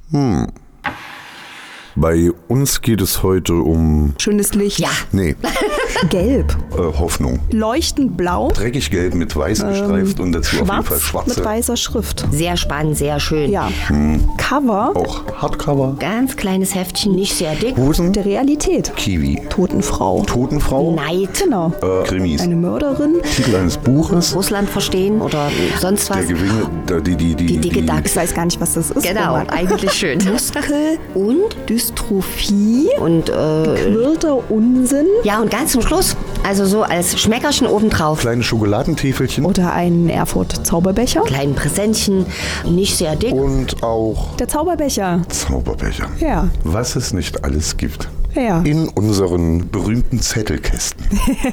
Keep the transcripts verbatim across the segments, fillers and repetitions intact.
Hm. Bei uns geht es heute um... Schönes Licht. Ja. Nee, Gelb. äh, Hoffnung. Leuchtend blau. Dreckig gelb mit weiß gestreift Ähm, und dazu auf jeden Schwarz Fall schwarze. mit weißer Schrift. Sehr spannend, sehr schön. Ja. Cover Auch Hardcover. Ganz kleines Heftchen, nicht sehr dick. Hosen. der Realität. Kiwi. Totenfrau. Totenfrau. Neid. Genau. Äh, Krimis. Eine Mörderin. Titel eines Buches. Russland verstehen oder sonst Der was. Gewinne, der, die, die, die, Die dicke Ich Dachs. weiß gar nicht, was das ist. Genau, Roman. eigentlich schön. Muskel. Und? Dystrophie. Und äh, Quirlter Unsinn. ja, und ganz zum Schluss, also so als Schmeckerchen obendrauf. kleine Schokoladentäfelchen. Oder ein Erfurt-Zauberbecher. Kleinen Präsentchen, nicht sehr dick. Und auch Der Zauberbecher. Zauberbecher. Ja. Was es nicht alles gibt. Ja. In unseren berühmten Zettelkästen.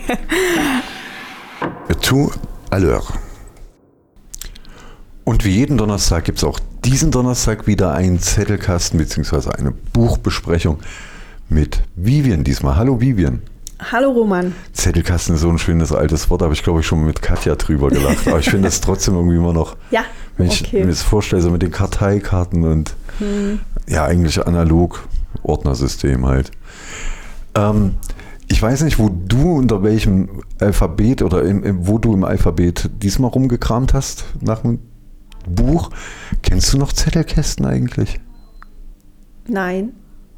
Tout à l'heure. Und wie jeden Donnerstag gibt es auch diesen Donnerstag wieder einen Zettelkasten bzw. eine Buchbesprechung mit Vivian diesmal. Hallo Vivian. Hallo Roman. Zettelkasten ist so ein schönes altes Wort, habe ich glaube ich schon mit Katja drüber gelacht. Aber ich finde das trotzdem irgendwie immer noch, Ja, wenn ich okay. mir das vorstelle, so mit den Karteikarten und Hm. ja eigentlich analog Ordnersystem halt. Ähm, ich weiß nicht, wo du unter welchem Alphabet oder im, im, wo du im Alphabet diesmal rumgekramt hast nach dem Buch. Kennst du noch Zettelkästen eigentlich? Nein.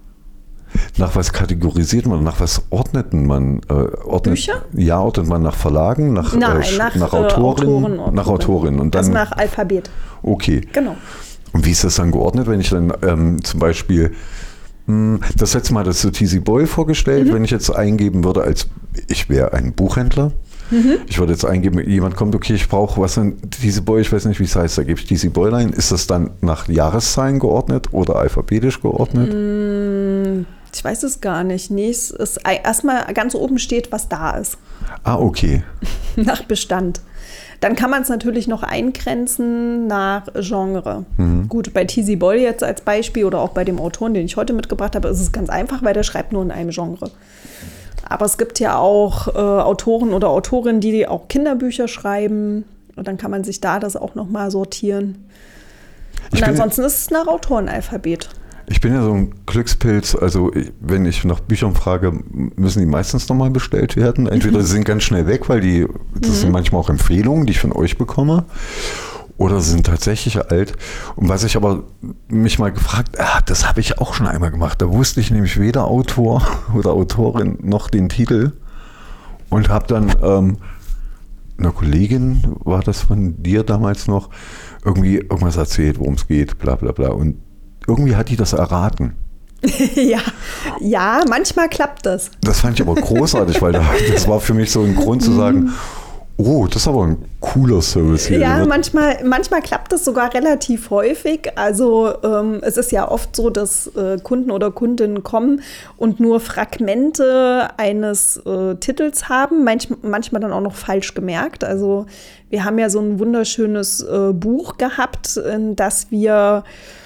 Nach was kategorisiert man? Nach was ordnet man? Äh, ordnet, Bücher? Ja, ordnet man nach Verlagen, nach, Nein, äh, nach, nach äh, Autorin, Autoren, nach Autorin und dann also nach Alphabet. okay. Genau. Und wie ist das dann geordnet, wenn ich dann ähm, zum Beispiel mh, das letzte Mal das zu T C Boyle vorgestellt, Mhm. wenn ich jetzt eingeben würde, als ich wäre ein Buchhändler. Mhm. Ich würde jetzt eingeben, jemand kommt, okay, ich brauche was in T C Boyle, ich weiß nicht, wie es heißt, da gebe ich T C Boyle ein. Ist das dann nach Jahreszahlen geordnet oder alphabetisch geordnet? Mm, Ich weiß es gar nicht. Nee, es ist erstmal ganz oben steht, was da ist. Ah, okay. Nach Bestand. Dann kann man es natürlich noch eingrenzen nach Genre. Mhm. Gut, bei T C Boyle jetzt als Beispiel oder auch bei dem Autoren, den ich heute mitgebracht habe, ist es ganz einfach, weil der schreibt nur in einem Genre. Aber es gibt ja auch äh, Autoren oder Autorinnen, die auch Kinderbücher schreiben. Und dann kann man sich da das auch nochmal sortieren. Ich Und bin- ansonsten ist es nach Autorenalphabet. Ich bin ja so ein Glückspilz, also ich, wenn ich nach Büchern frage, müssen die meistens nochmal bestellt werden. Entweder sie sind ganz schnell weg, weil die, das Mhm. sind manchmal auch Empfehlungen, die ich von euch bekomme, oder sie sind tatsächlich alt. Und was ich aber mich mal gefragt, ah, das habe ich auch schon einmal gemacht, da wusste ich nämlich weder Autor oder Autorin noch den Titel und habe dann ähm, einer Kollegin, war das von dir damals noch, irgendwie irgendwas erzählt, worum es geht, bla bla bla. Und irgendwie hat die das erraten. ja. ja, manchmal klappt das. Das fand ich aber großartig, weil da, das war für mich so ein Grund zu sagen, oh, das ist aber ein cooler Service hier. Ja, manchmal, manchmal klappt das sogar relativ häufig. Also ähm, es ist ja oft so, dass äh, Kunden oder Kundinnen kommen und nur Fragmente eines äh, Titels haben, manch, manchmal dann auch noch falsch gemerkt. Also wir haben ja so ein wunderschönes äh, Buch gehabt, in das wir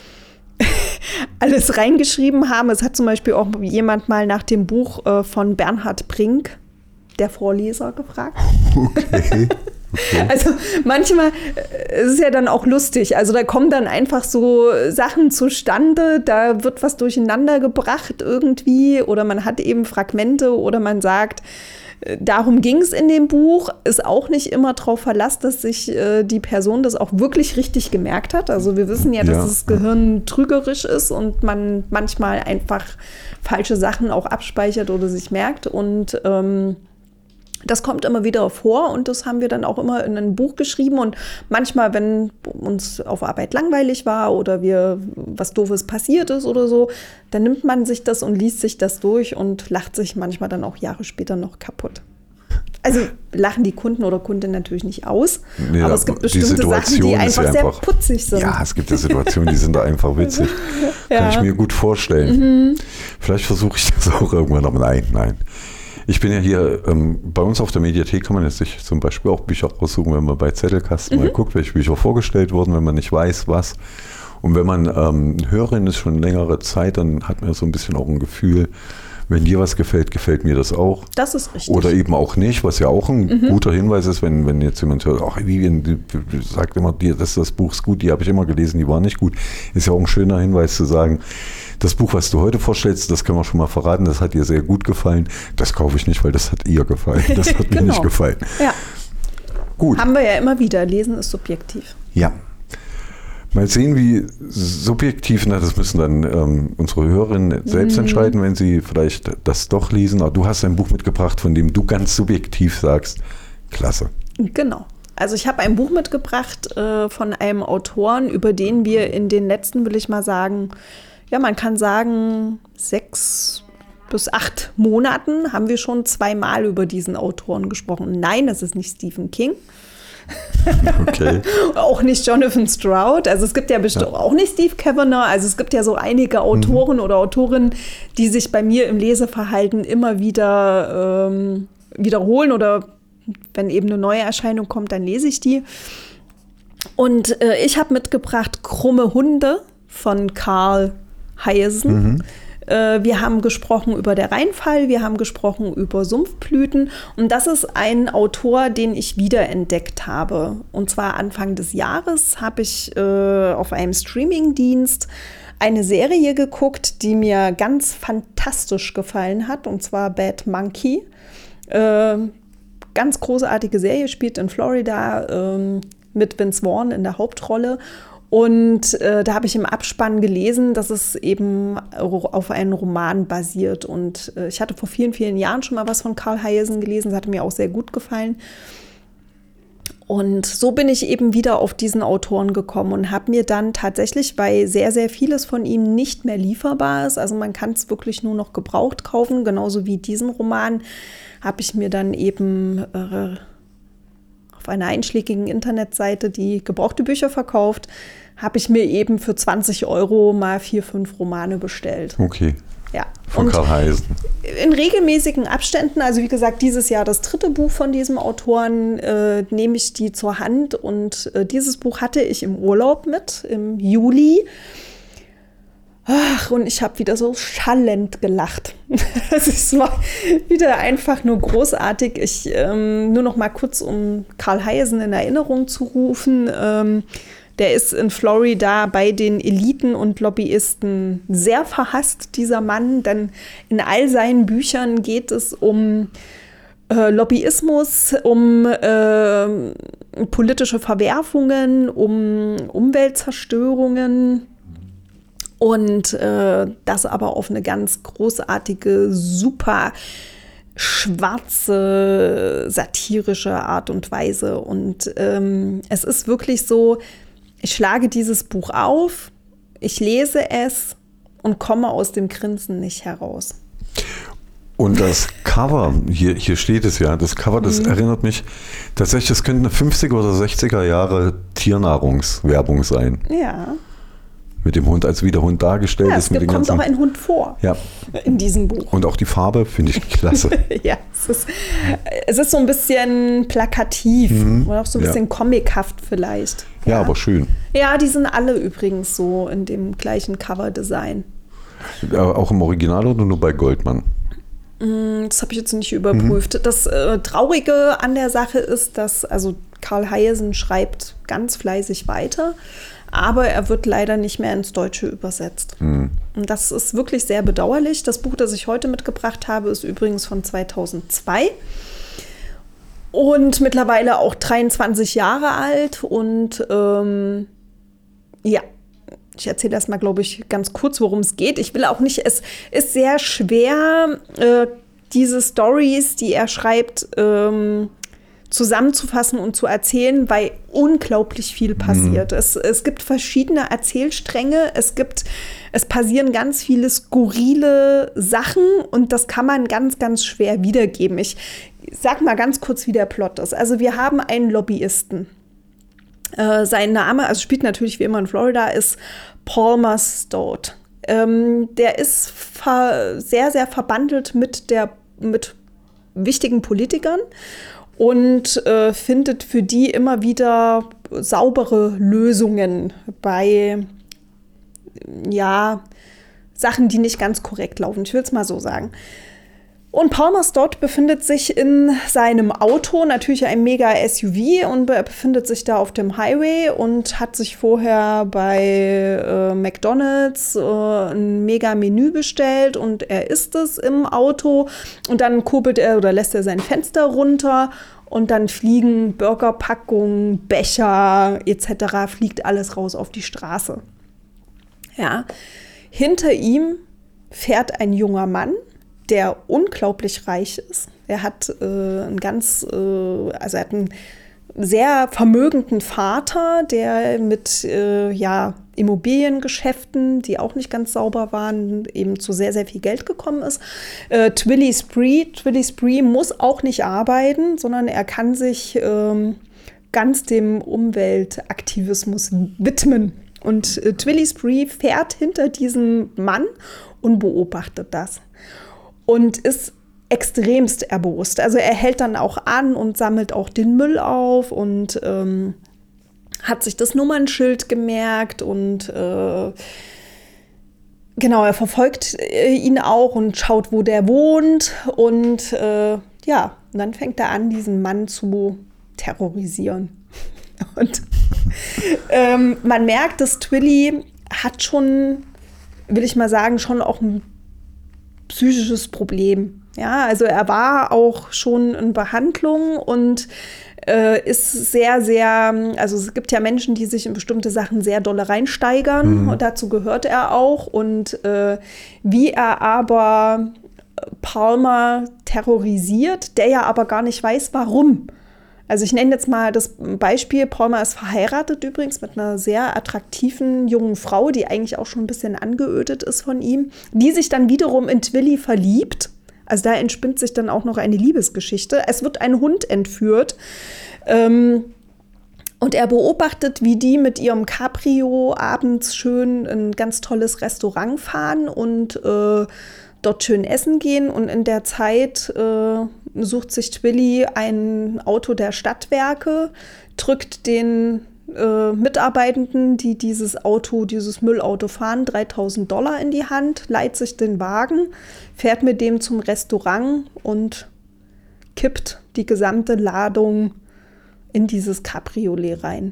alles reingeschrieben haben. Es hat zum Beispiel auch jemand mal nach dem Buch äh, von Bernhard Brink, der Vorleser, gefragt. Okay. Okay. Also manchmal äh, ist es ja dann auch lustig. Also da kommen dann einfach so Sachen zustande, da wird was durcheinander gebracht irgendwie oder man hat eben Fragmente oder man sagt, äh, darum ging es in dem Buch. Ist auch nicht immer darauf Verlass, dass sich äh, die Person das auch wirklich richtig gemerkt hat. Also wir wissen ja, dass Ja. das Gehirn trügerisch ist und man manchmal einfach falsche Sachen auch abspeichert oder sich merkt und ähm, das kommt immer wieder vor und das haben wir dann auch immer in ein Buch geschrieben und manchmal, wenn uns auf Arbeit langweilig war oder wir was Doofes passiert ist oder so, dann nimmt man sich das und liest sich das durch und lacht sich manchmal dann auch Jahre später noch kaputt. Also lachen die Kunden oder Kundinnen natürlich nicht aus, Ja, aber es gibt die bestimmte Sachen, Situation die ist einfach ja sehr einfach- putzig sind. Ja, es gibt ja Situationen, die sind da einfach witzig. Kann Ja. ich mir gut vorstellen. Vielleicht versuche ich das auch irgendwann, aber nein, nein. Ich bin ja hier, ähm, bei uns auf der Mediathek kann man jetzt sich zum Beispiel auch Bücher raussuchen, wenn man bei Zettelkasten mal guckt, welche Bücher vorgestellt wurden, wenn man nicht weiß, was. Und wenn man ähm, Hörerin ist schon längere Zeit, dann hat man so ein bisschen auch ein Gefühl, wenn dir was gefällt, gefällt mir das auch. Das ist richtig. Oder eben auch nicht, was ja auch ein mhm. guter Hinweis ist, wenn, wenn jetzt jemand hört, ach, Vivian sagt immer, das, das Buch ist gut, die habe ich immer gelesen, die war nicht gut. Ist ja auch ein schöner Hinweis zu sagen, das Buch, was du heute vorstellst, das können wir schon mal verraten, das hat dir sehr gut gefallen. Das kaufe ich nicht, weil das hat ihr gefallen. Das hat genau. mir nicht gefallen. Ja. Gut. Haben wir ja immer wieder. Lesen ist subjektiv. Ja. Mal sehen, wie subjektiv, na, das müssen dann ähm, unsere Hörerinnen selbst mhm. entscheiden, wenn sie vielleicht das doch lesen. Aber du hast ein Buch mitgebracht, von dem du ganz subjektiv sagst, klasse. Genau. Also ich habe ein Buch mitgebracht äh, von einem Autoren, über den wir in den letzten, will ich mal sagen, ja, man kann sagen, sechs bis acht Monaten haben wir schon zweimal über diesen Autoren gesprochen. Nein, es ist nicht Stephen King. Okay. Auch nicht Jonathan Stroud. Also es gibt ja bestimmt ja. auch nicht Steve Kavanagh. Also es gibt ja so einige Autoren mhm. oder Autorinnen, die sich bei mir im Leseverhalten immer wieder ähm, wiederholen oder wenn eben eine neue Erscheinung kommt, dann lese ich die. Und äh, ich habe mitgebracht Krumme Hunde von Carl Hiaasen. Mhm. Äh, wir haben gesprochen über Der Rheinfall, wir haben gesprochen über Sumpfblüten. Und das ist ein Autor, den ich wiederentdeckt habe. Und zwar Anfang des Jahres habe ich äh, auf einem Streamingdienst eine Serie geguckt, die mir ganz fantastisch gefallen hat. Und zwar Bad Monkey. Äh, ganz großartige Serie, spielt in Florida äh, mit Vince Vaughn in der Hauptrolle. Und äh, da habe ich im Abspann gelesen, dass es eben auf einen Roman basiert. Und äh, ich hatte vor vielen, vielen Jahren schon mal was von Carl Hiaasen gelesen. Das hatte mir auch sehr gut gefallen. Und so bin ich eben wieder auf diesen Autoren gekommen und habe mir dann tatsächlich, weil sehr, sehr vieles von ihm nicht mehr lieferbar ist, also man kann es wirklich nur noch gebraucht kaufen, genauso wie diesen Roman, habe ich mir dann eben äh, auf einer einschlägigen Internetseite, die gebrauchte Bücher verkauft, habe ich mir eben für zwanzig Euro mal vier, fünf Romane bestellt. Okay. Ja. Von Carl Hiaasen. In regelmäßigen Abständen, also wie gesagt, dieses Jahr das dritte Buch von diesem Autoren, äh, nehme ich die zur Hand. Und äh, dieses Buch hatte ich im Urlaub mit, im Juli. Ach, und ich habe wieder so schallend gelacht. Es war wieder einfach nur großartig. Ich, ähm, nur noch mal kurz, um Carl Hiaasen in Erinnerung zu rufen. Ähm, Der ist in Florida bei den Eliten und Lobbyisten sehr verhasst, dieser Mann, denn in all seinen Büchern geht es um äh, Lobbyismus, um äh, politische Verwerfungen, um Umweltzerstörungen und äh, das aber auf eine ganz großartige, super schwarze, satirische Art und Weise. Und ähm, es ist wirklich so, ich schlage dieses Buch auf, ich lese es und komme aus dem Grinsen nicht heraus. Und das Cover, hier, hier steht es ja, das Cover, das mhm. erinnert mich tatsächlich, das könnte eine fünfziger oder sechziger Jahre Tiernahrungswerbung sein. Ja. Mit dem Hund, als wie der Hund dargestellt ja, ist. Es mit gibt, den kommt ganzen, auch ein Hund vor ja. in diesem Buch. Und auch die Farbe finde ich klasse. Ja, es ist, es ist so ein bisschen plakativ mhm. oder auch so ein bisschen ja. comichaft vielleicht. Ja. ja, aber schön. Ja, die sind alle übrigens so in dem gleichen Cover-Design. Auch im Original oder nur bei Goldmann? Das habe ich jetzt nicht überprüft. Mhm. Das äh, Traurige an der Sache ist, dass also Carl Hiaasen schreibt ganz fleißig weiter, aber er wird leider nicht mehr ins Deutsche übersetzt. Mhm. Und das ist wirklich sehr bedauerlich. Das Buch, das ich heute mitgebracht habe, ist übrigens von zweitausendzwei und mittlerweile auch dreiundzwanzig Jahre alt. Und ähm, ja, ich erzähle erst mal, glaube ich, ganz kurz, worum es geht. Ich will auch nicht, es ist sehr schwer, äh, diese Storys, die er schreibt, ähm, zusammenzufassen und zu erzählen, weil unglaublich viel passiert. Mhm. Es, es gibt verschiedene Erzählstränge, es gibt, es passieren ganz viele skurrile Sachen und das kann man ganz, ganz schwer wiedergeben. Ich sag mal ganz kurz, wie der Plot ist. Also wir haben einen Lobbyisten. Äh, sein Name, also spielt natürlich wie immer in Florida, ist Palmer Stout. Ähm, der ist ver- sehr, sehr verbandelt mit, der, mit wichtigen Politikern und äh, findet für die immer wieder saubere Lösungen bei ja, Sachen, die nicht ganz korrekt laufen. Ich will es mal so sagen. Und Palmer Stott befindet sich in seinem Auto, natürlich ein mega S U V, und er befindet sich da auf dem Highway und hat sich vorher bei äh, McDonald's äh, ein mega Menü bestellt und er isst es im Auto und dann kurbelt er oder lässt er sein Fenster runter und dann fliegen Burgerpackungen, Becher et cetera, fliegt alles raus auf die Straße. Ja. Hinter ihm fährt ein junger Mann, der unglaublich reich ist. Er hat äh, einen ganz, äh, also er hat einen sehr vermögenden Vater, der mit äh, ja, Immobiliengeschäften, die auch nicht ganz sauber waren, eben zu sehr, sehr viel Geld gekommen ist. Äh, Twilly Spree, Twilly Spree muss auch nicht arbeiten, sondern er kann sich ähm, ganz dem Umweltaktivismus widmen. Und äh, Twilly Spree fährt hinter diesem Mann und beobachtet das. Und ist extremst erbost. Also er hält dann auch an und sammelt auch den Müll auf und ähm, hat sich das Nummernschild gemerkt und äh, genau, er verfolgt äh, ihn auch und schaut, wo der wohnt. Und äh, ja, und dann fängt er an, diesen Mann zu terrorisieren. Und ähm, man merkt, dass Twilly hat schon, will ich mal sagen, schon auch ein psychisches Problem. Ja, also er war auch schon in Behandlung und äh, ist sehr, sehr, also es gibt ja Menschen, die sich in bestimmte Sachen sehr doll reinsteigern, mhm. und dazu gehört er auch. Und äh, wie er aber Palmer terrorisiert, der ja aber gar nicht weiß, warum. Also ich nenne jetzt mal das Beispiel, Palmer ist verheiratet übrigens mit einer sehr attraktiven jungen Frau, die eigentlich auch schon ein bisschen angeödet ist von ihm, die sich dann wiederum in Twilly verliebt. Also da entspinnt sich dann auch noch eine Liebesgeschichte. Es wird ein Hund entführt ähm, und er beobachtet, wie die mit ihrem Cabrio abends schön in ein ganz tolles Restaurant fahren und äh, dort schön essen gehen, und in der Zeit äh, sucht sich Twilly ein Auto der Stadtwerke, drückt den äh, Mitarbeitenden, die dieses Auto, dieses Müllauto fahren, dreitausend Dollar in die Hand, leiht sich den Wagen, fährt mit dem zum Restaurant und kippt die gesamte Ladung in dieses Cabriolet rein.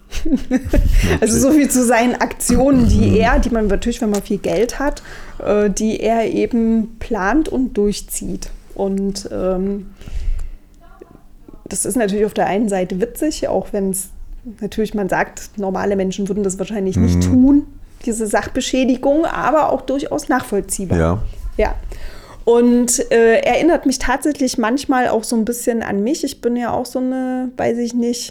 Also so viel zu seinen Aktionen, die er, die man natürlich, wenn man viel Geld hat, äh, die er eben plant und durchzieht. Und ähm, das ist natürlich auf der einen Seite witzig, auch wenn es natürlich, man sagt, normale Menschen würden das wahrscheinlich mhm. nicht tun, diese Sachbeschädigung, aber auch durchaus nachvollziehbar. Ja. Ja. Und äh, erinnert mich tatsächlich manchmal auch so ein bisschen an mich. Ich bin ja auch so eine, weiß ich nicht,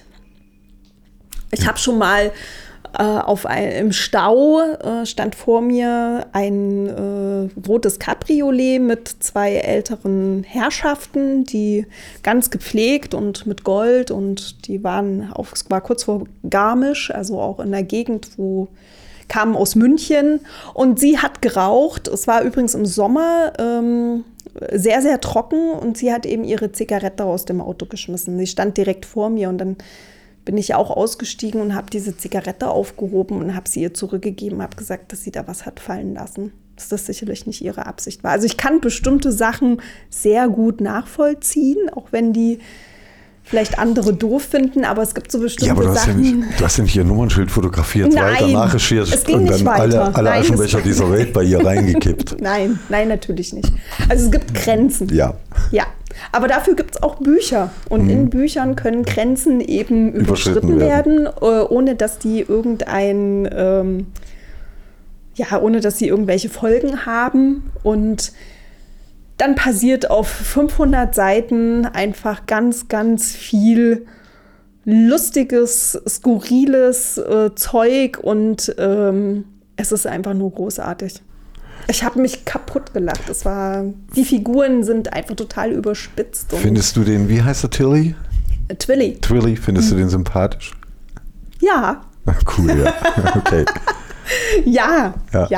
ich habe schon mal äh, auf ein, im Stau äh, stand vor mir ein äh, rotes Cabriolet mit zwei älteren Herrschaften, die ganz gepflegt und mit Gold, und die waren auf, es war kurz vor Garmisch, also auch in der Gegend, wo kamen aus München, und sie hat geraucht. Es war übrigens im Sommer ähm, sehr, sehr trocken, und sie hat eben ihre Zigarette aus dem Auto geschmissen. Sie stand direkt vor mir, und dann bin ich auch ausgestiegen und habe diese Zigarette aufgehoben und habe sie ihr zurückgegeben, habe gesagt, dass sie da was hat fallen lassen, dass das sicherlich nicht ihre Absicht war. Also ich kann bestimmte Sachen sehr gut nachvollziehen, auch wenn die vielleicht andere doof finden, aber es gibt so bestimmte ja, aber du hast Sachen. Ja nicht, du hast ja nicht ihr Nummernschild fotografiert, Nein, weiter nachrecherchiert es ging und nicht dann weiter. alle, alle Nein, Aschenbecher es- dieser Welt bei ihr reingekippt. Nein, nein, natürlich nicht. Also es gibt Grenzen. Ja. Ja, aber dafür gibt es auch Bücher. Und Mhm. in Büchern können Grenzen eben Überschritten überschritten werden, äh, ohne dass die irgendein, ähm, ja, ohne dass sie irgendwelche Folgen haben. Und dann passiert auf fünfhundert Seiten einfach ganz, ganz viel lustiges, skurriles äh, Zeug, und ähm, es ist einfach nur großartig. Ich habe mich kaputt gelacht. Es war, die Figuren sind einfach total überspitzt. Und Findest du den, wie heißt der, Tilly? Twilly. Twilly, findest du den sympathisch? Ja, Ach, cool, ja. Okay. ja, Ja. ja.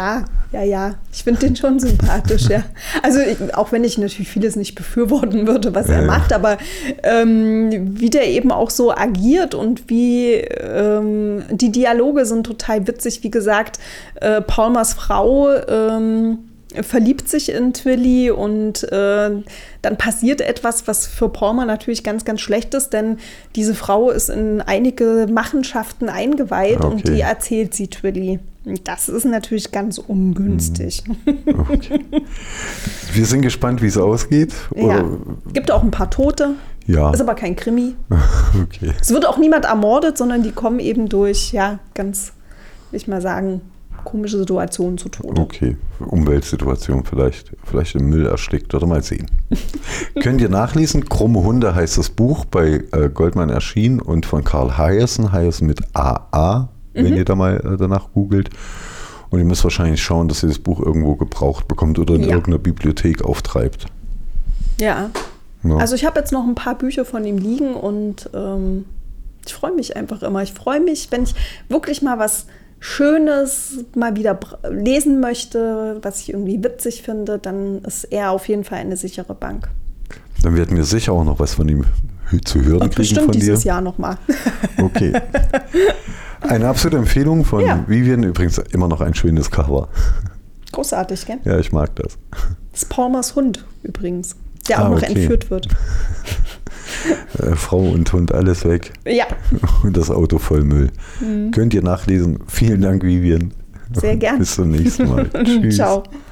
Ja, ja, ich finde den schon sympathisch, ja. Also ich, auch wenn ich natürlich vieles nicht befürworten würde, was er Ja, macht, aber ähm, wie der eben auch so agiert und wie ähm, die Dialoge sind total witzig. Wie gesagt, äh, Palmers Frau ähm, verliebt sich in Twilly und äh, dann passiert etwas, was für Palmer natürlich ganz, ganz schlecht ist, denn diese Frau ist in einige Machenschaften eingeweiht Okay. und die erzählt sie Twilly. Das ist natürlich ganz ungünstig. Okay. Wir sind gespannt, wie es ausgeht. Ja. Oder? Gibt auch ein paar Tote, Ja. ist aber kein Krimi. Okay. Es wird auch niemand ermordet, sondern die kommen eben durch, ja, ganz, will ich mal sagen, komische Situationen zu Tode. Okay, Umweltsituation vielleicht, vielleicht im Müll erstickt oder mal sehen. Könnt ihr nachlesen, Krumme Hunde heißt das Buch, bei äh, Goldman erschienen und von Karl Hiaasen, Hiaasen mit A A, wenn ihr da mal äh, danach googelt. Und ihr müsst wahrscheinlich schauen, dass ihr das Buch irgendwo gebraucht bekommt oder in Ja. irgendeiner Bibliothek auftreibt. Ja, Ja. also ich habe jetzt noch ein paar Bücher von ihm liegen und ähm, ich freue mich einfach immer. Ich freue mich, wenn ich wirklich mal was Schönes mal wieder br- lesen möchte, was ich irgendwie witzig finde, dann ist er auf jeden Fall eine sichere Bank. Dann werden wir sicher auch noch was von ihm hö- zu hören Und kriegen bestimmt von dir. dieses Jahr nochmal. Okay. Eine absolute Empfehlung von Ja. Vivian, übrigens immer noch ein schönes Cover. Großartig, gell? Ja, ich mag das. Das ist Palmers Hund übrigens, der Ah, auch noch okay. entführt wird. Äh, Frau und Hund, alles weg. Ja, Und das Auto voll Müll. Könnt ihr nachlesen. Vielen Dank, Vivian. sehr gern. Bis zum nächsten Mal. Tschüss. Ciao.